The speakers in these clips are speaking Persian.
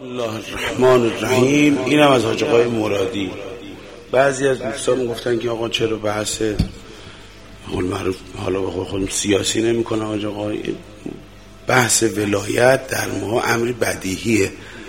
الله الرحمن الرحیم. اینم از حاج آقای مرادی. بعضی از دوستان گفتن که آقا چرا بحث معروف حالا به خودم سیاسی نمیکنه حاج آقا؟ بحث ولایت در ما امری بدیهیه.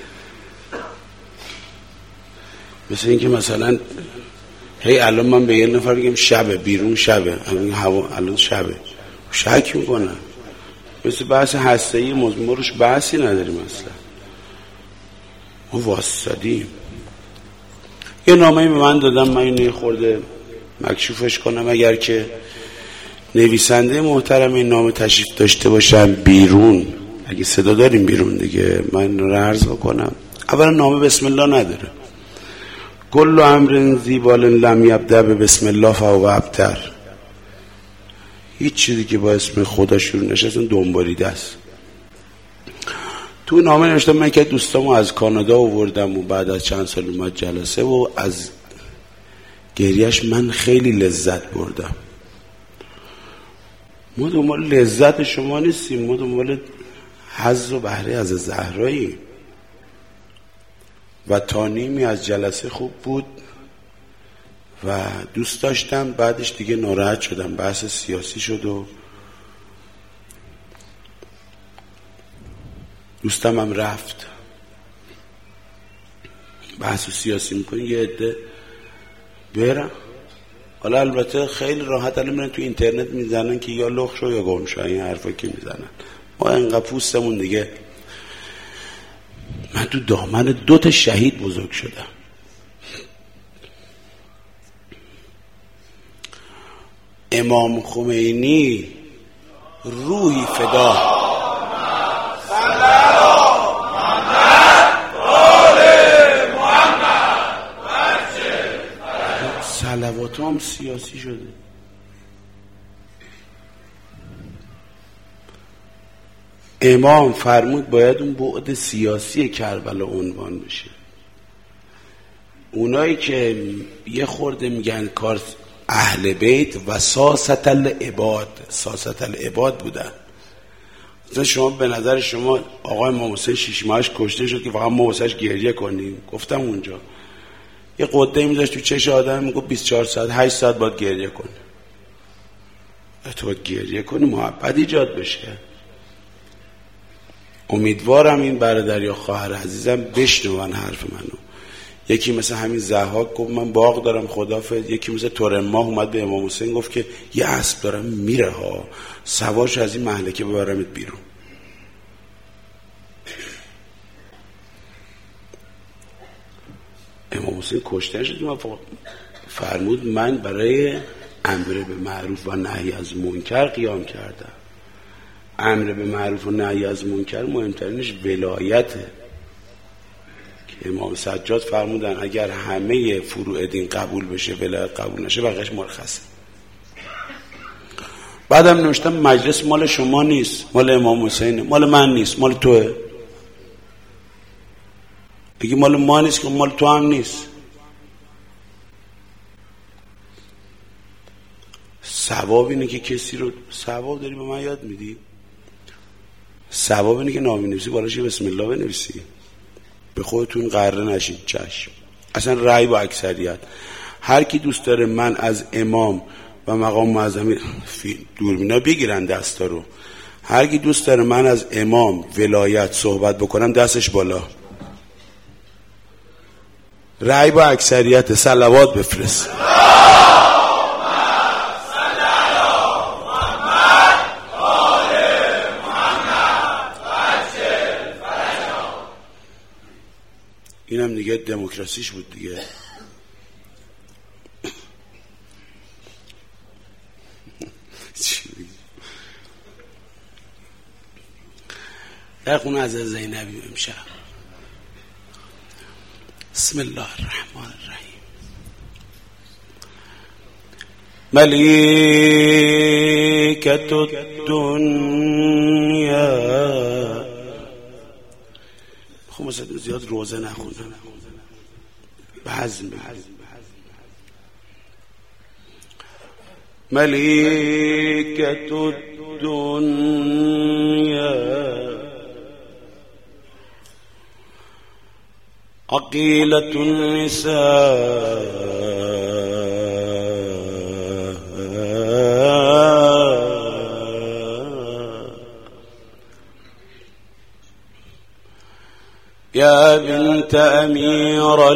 مثل اینکه مثلا هی الان من به یه نفر بگم شبه، بیرون شبه، هوا الان شبه، شک میکنه. مثل بحث هسته‌ای ما روش بحثی نداریم اصلا. ما واسطادیم. یه نامه‌ای به من دادم، من اینو خورده مکشوفش کنم. اگر که نویسنده محترم این نامه تشریف داشته باشن بیرون، اگه صدا داریم بیرون دیگه، من رو عرض بکنم. اولا نامه بسم الله نداره. کل امر زیبال لم یبدأ بسم الله فهو ابتر. هیچ چیزی که با اسم خدا شروع نشه اصلا دنبالیده است. تو نامه نوشتم من که دوستامو از کانادا آوردم و بعد از چند سال اومد جلسه و از گریهش من خیلی لذت بردم. ما دنبال لذت شما نیستیم، ما دنبال حظ و بهره از زهرایی. و تا نیمی از جلسه خوب بود و دوست داشتم، بعدش دیگه ناراحت شدم، بحث سیاسی شد و دوستم هم رفت. بحث سیاسی میکنی یه عده برم. حالا البته خیلی راحت الان میرن تو اینترنت میزنن که یا لخ شو یا گم شو، این حرفا که میزنن. ما انقدر پوستمون دیگه. من تو دامن 2 شهید بزرگ شدم. امام خمینی روحی فدا. صلوات هم سیاسی شده. امام فرمود باید اون بعد سیاسی کربلا عنوان بشه. اونایی که یه خورده میگن کار اهل بیت و ساست العباد، ساست العباد بودن. مثلا شما به نظر شما آقای امام حسین 6 ماهش کشته شد که فقط ما واسش گریه کنیم؟ گفتم اونجا یه قده میذاشت تو چش آدم، میگفت 24 ساعت 8 ساعت باید گریه کنه. تو باید گریه کنی محبت ایجاد بشه. امیدوارم این برادر یا خواهر عزیزم بشنون حرف منو. یکی مثل همین ضحاک گفت من باغ دارم خدافظ. یکی مثل تورماه اومد به امام حسین گفت که یه اسب دارم میره ها، سوارش از این مهلکه ببرمت بیرون. امام حسین کشته شد. فرمود من برای امر به معروف و نهی از منکر قیام کردم. امر به معروف و نهی از منکر مهمترینش ولایته که امام سجاد فرمودن اگر همه فروع دین قبول بشه ولایت قبول نشه بقیش مرخصه. بعدم نوشتم مجلس مال شما نیست، مال امام حسینه، مال من نیست، مال توه. اگه مال ما نیست که مال تو هم نیست. ثواب اینه که کسی رو ثواب داری به من یاد میدی. ثواب اینه که نام نویسی بالاش بسم الله بنویسی، به خودتون قره نشید. چشم. اصلا رأی با اکثریت. هر کی دوست داره من از امام و مقام معظمی دوربینا بگیرن دستا رو، هر کی دوست داره من از امام ولایت صحبت بکنم دستش بالا. رأی با اکثریت. صلوات بفرست. اینم دیگه دموکراسیش بود دیگه. در خونه از زینبی امشب. بسم الله الرحمن الرحیم. ملیکت الدنیا. خب مثلا زیاد روزه نخوندم، بزم ملیکت الدنیا عقيلة النساء يا بنت أمير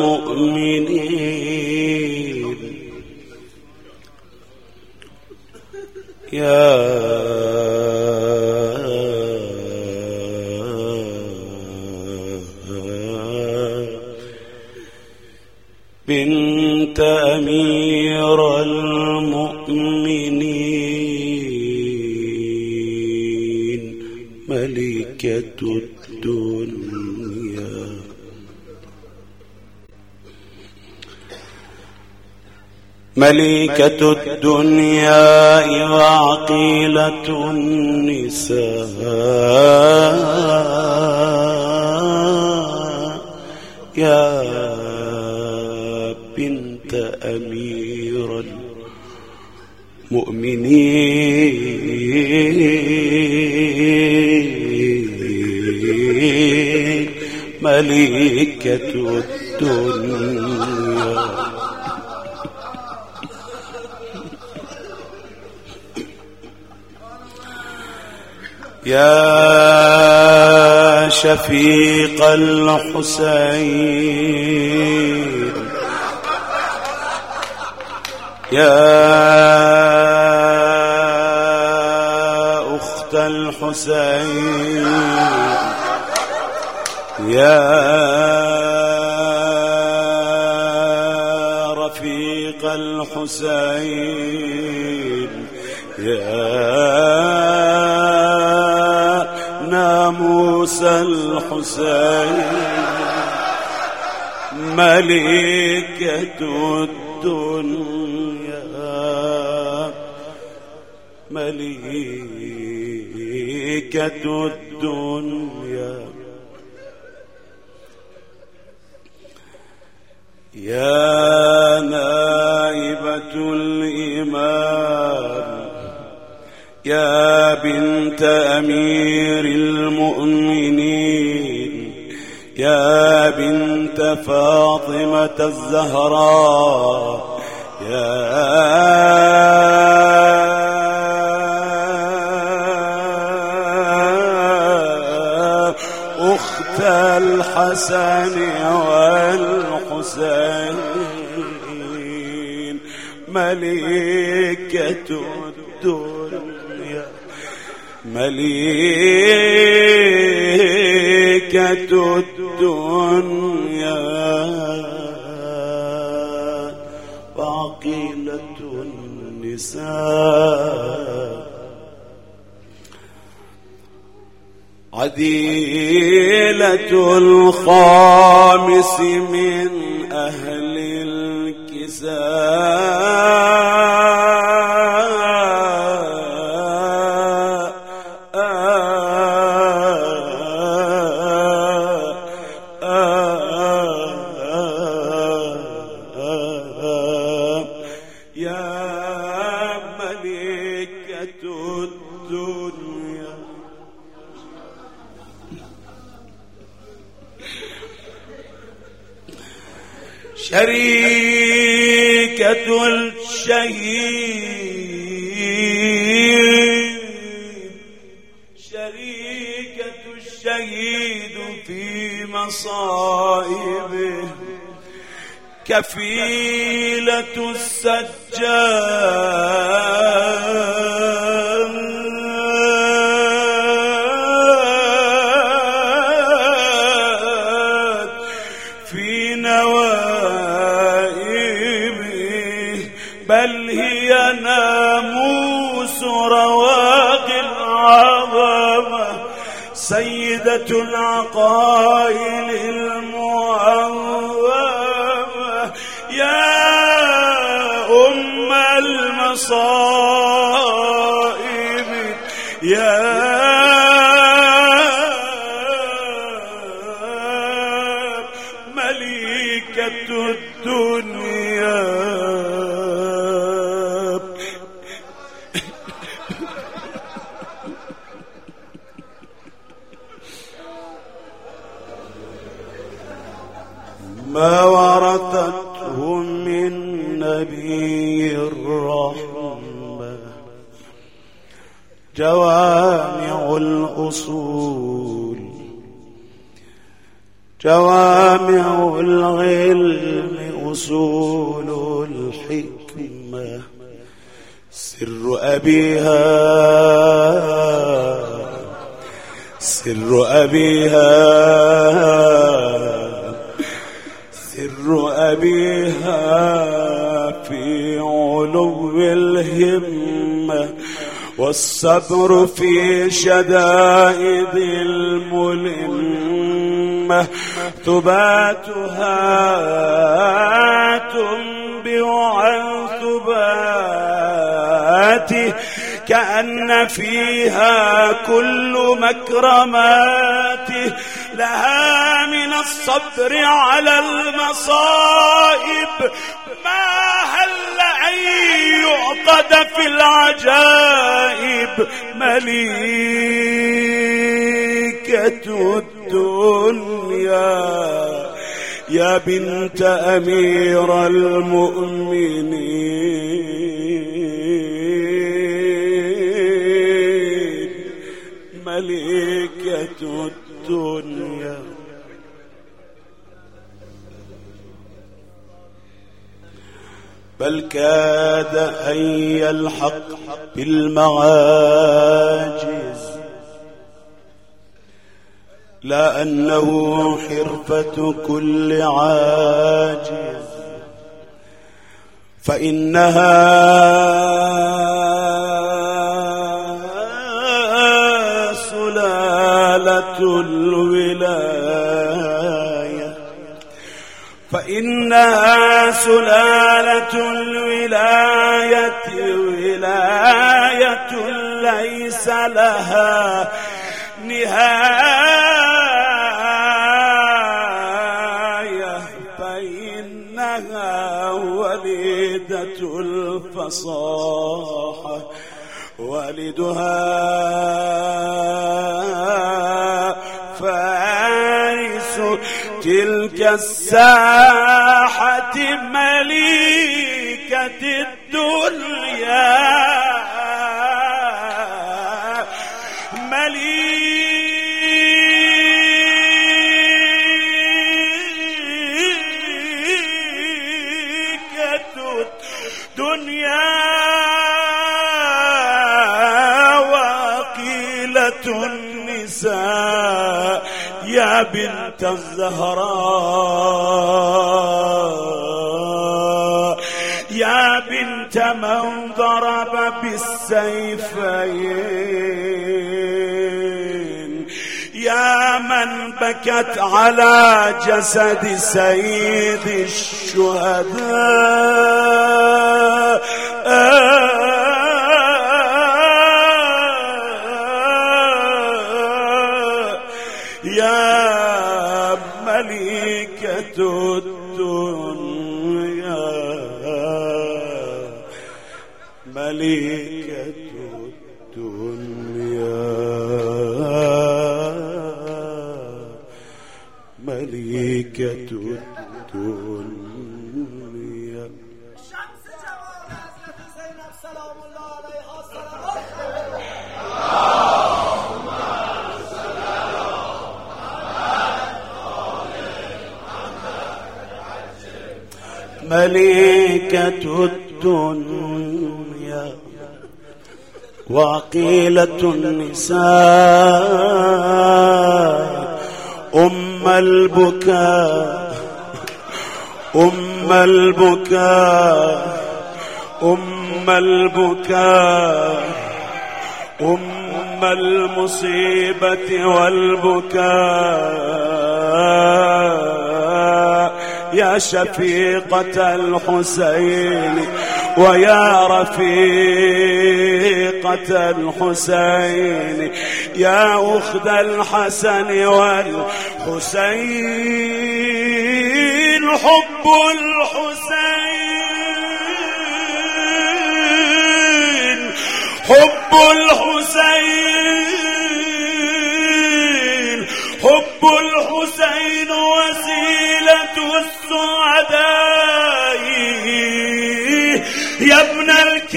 المؤمنين يا بنت أمير المؤمنين ملكة الدنيا ملكة الدنيا وعقيلة النساء يا بنت أمير المؤمنين ملكة الدنيا يا شفيق الحسين يا أخت الحسين يا رفيق الحسين يا ناموس الحسين ملكة الدنيا ملكة الدنيا يا نائبة الإمام يا بنت أمير المؤمنين يا بنت فاطمة الزهراء يا أخت الحسن والحسين ملكة الدنيا ملكة الدنيا وعقيلة النساء عديلة الخامس من أهل الكساء يا ملكة الدنيا شريكة الشهيد شريكة الشهيد في مصائبه كفيلة السجاد في نوائبه بل هي ناموس رواق العظمة سيدة العقائل المعظمة يا أم المصائب يا ملكة الدنيا ما ورثته من نبي الرحمة جوامع الأصول، جوامع العلم أصول الحكمة، سر أبيها سر أبيها سر أبيها في علو الهمة، والصبر في شدائد الملمة، ثباتها تنبئ عن ثباته، كأن فيها كل مكرماته، لها من الصبر على المصائب ما هل أن يعقد في العجائب، مليكة الدنيا يا بنت أمير المؤمنين، مليكة الدنيا. بل كاد أن يلحق بالمعاجز، لا أنه حرفة كل عاجز، فإنها سلالة الولاية، فإنها سلالة الولاية، ولاية ليس لها نهاية، فإنها وليدة الفصاحة، والدها فارس تلك الساحة، مليكة الدنيا، مليكة الدنيا، وقيلة النساء يا بنت الزهراء، يا بنت من ضرب بالسيفين، يا من بكت على جسد سيد الشهداء، يا مليكة الدنيا، مليكة الدنيا، مليكة الدنيا. شمس جمال حضرت زينب سلام الله عليها مليكة الدنيا، وعقيلة النساء، أم البكاء، أم البكاء، أم البكاء، أم المصيبة والبكاء، يا شفيقة الحسين ويا رفيقة الحسين، يا أخت الحسن والحسين، حب الحسين، حب الحسين، حب الحسين وسيلة السعداء يا ابن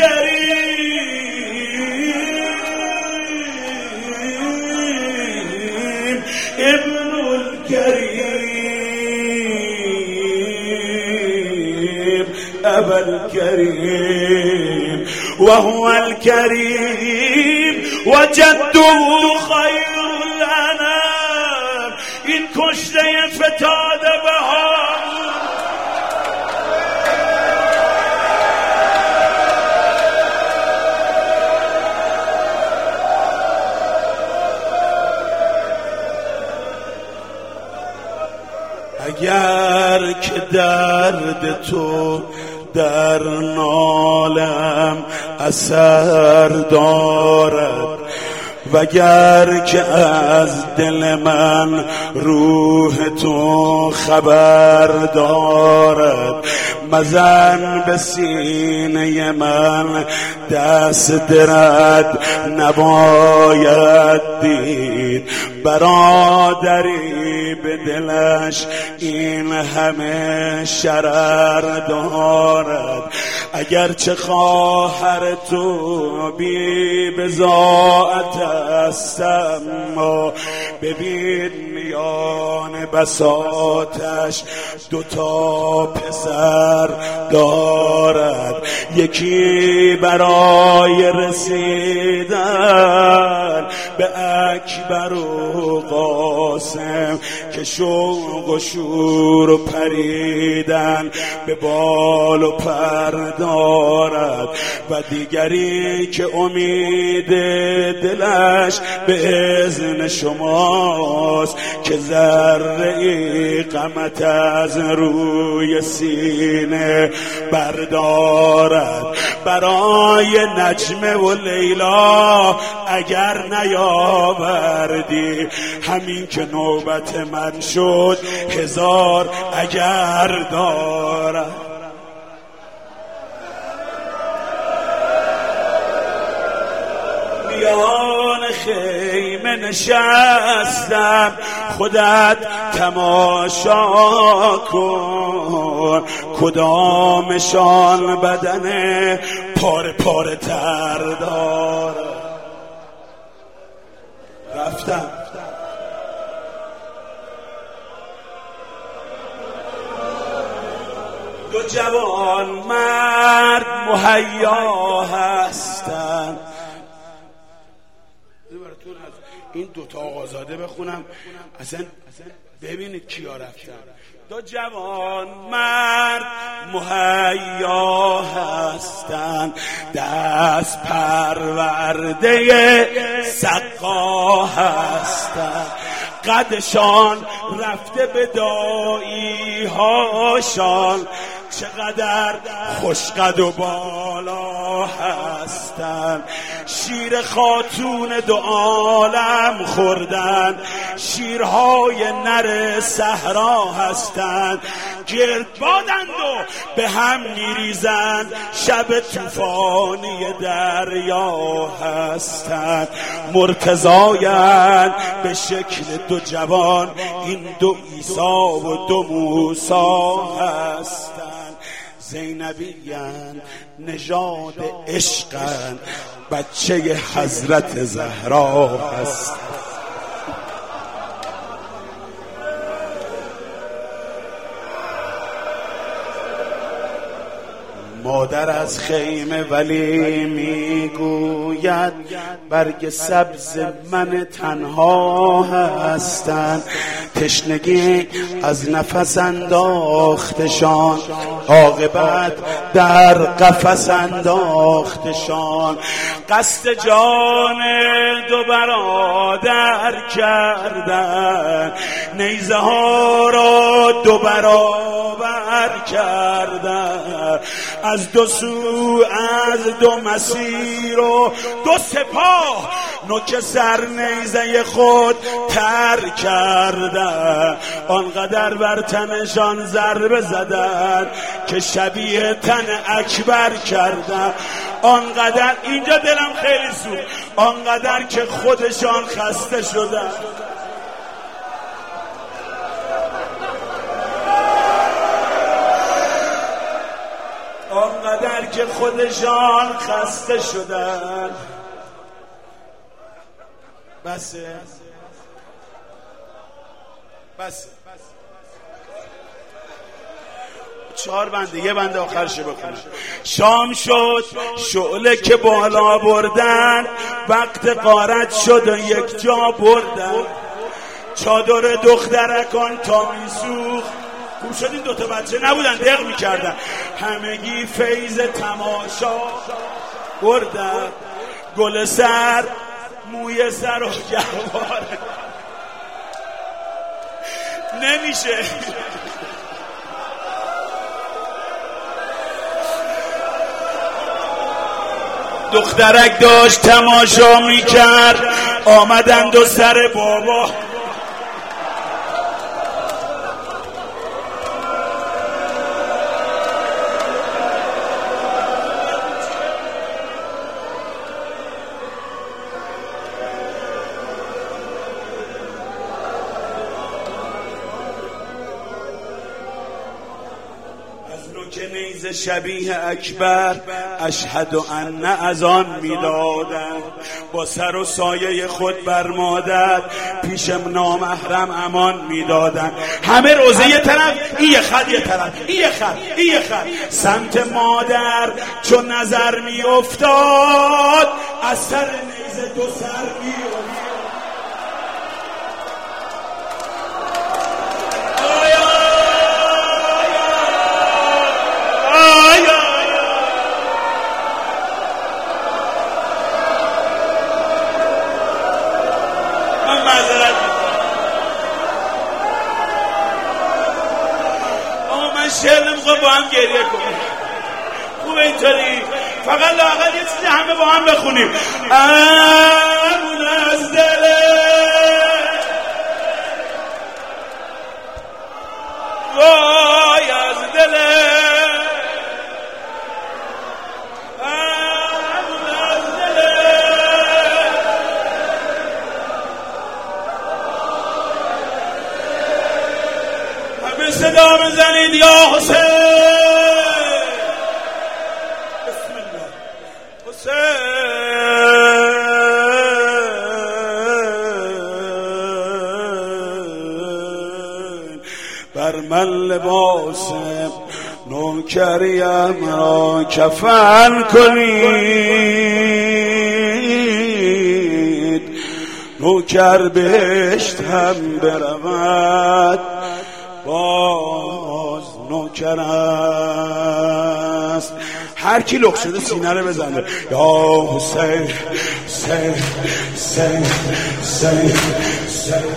الكريم ابن الكريم أبا الكريم وهو الكريم وجده خير الأنام این کشته فتاد بهار اگر که درد تو در نالم اثر دارد وگر که از دل من روح تو خبر دارد مزن به سینه من دست درد نباید دید برادری به دلش این همه شرر دارد اگرچه خواهر تو بی بضاعت است اما ببین میان بساطش دوتا پسر دارد یکی برای رسیدن به اکبر و قاسم که شوق و شور و پریدن به بال و پر دارد و دیگری که امید دلش به اذن شماست که ذره غمت از روی سینه بردارد برای نجمه و لیلا اگر نیاوردی همین که نوبت من شد هزار اگر دارد میان خیمه نشستم خودت تماشا کن کدامشان بدن پاره پاره تر دارد رفتم دو جوان مرد مهیا هستند این دوتا آقازاده بخونم اصلا ببینید کیا رفتن دو جوان مرد مهیا هستند دست پرورده سقا هستند قدشان رفته به دایی هاشان چقدر خوشقد و بالا هستند شیر خاتون دو عالم خوردن شیرهای نر صحرا هستند گرد بادند و به هم میریزند شب طوفانی دریا هستند مرتضایند به شکل دو جوان این دو عیسی و دو موسی هستند زینبی‌اند نژاد عشقند بچه حضرت زهرا هست مادر از خیمه ولی میگوید برگ سبز من تنها هستند تشنگی از نفس انداختشان عاقبت در قفس انداختشان قصد جان دو برادر کردن نیزه ها را دو برابر کردن از دو سو از دو مسیر و دو سپاه نوک سر نیزه خود تر کردن آنقدر بر تنشان ضربه زدن که شبیه تن اکبر کردن آنقدر اینجا دلم خیلی سوخت آنقدر که خودشان خسته شدن که خودشان خسته شدن. بسه چهار بنده، یه بنده آخرشه بخونم. شام شد شعله که بالا بردن، وقت غارت شد و یک جا بردن. چادر دخترکان تا میسوخت، خوب شد این دوتا بچه نبودن دق میکردن. همگی فیض تماشا بردن. گل سر موی سر و گهوار نمیشه. دخترک داشت تماشا میکرد، آمدند و سر بابا که نیزه شبیه اکبر اشهد ان از آن میدادند. با سر و سایه خود بر مادر پیش نامحرم امان میدادند. همه روزه یه طرف، این خط یه طرف، این خط سمت مادر چون نظر می افتاد، از سر نیزه دو سر می افتاد. شعر میخوام با هم گریه کنیم. خوبه اینطوری؟ فقط لااقل یه چیزی همه با هم بخونیم. امون از دل وای از دل امون از دل همه صدا بزنید یا حسین. بسم الله. حسین بر من لباس نوکریم را کفن کنید، نوکر بهشت هم برود باز نوکر است. هر کی لخ شده سینه رو بزنه. یا حسین حسین حسین حسین حسین.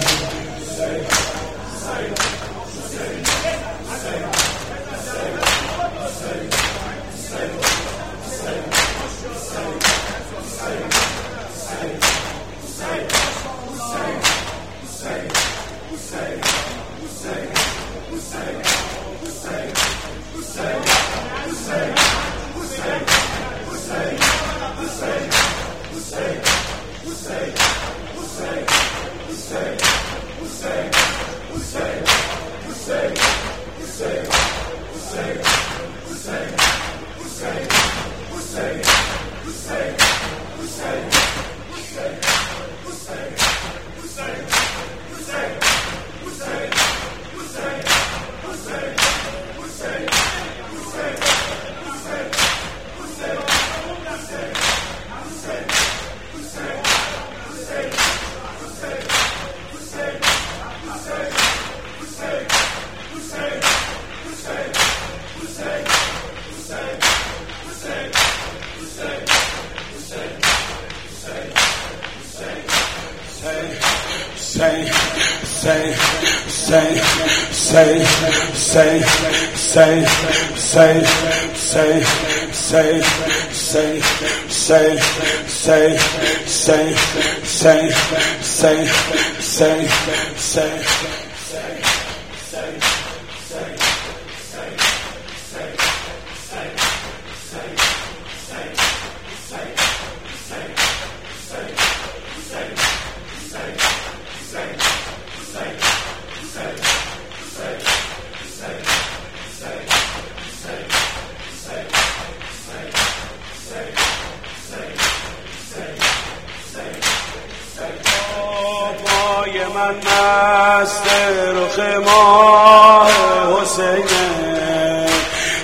پای من مست رخ ماه حسین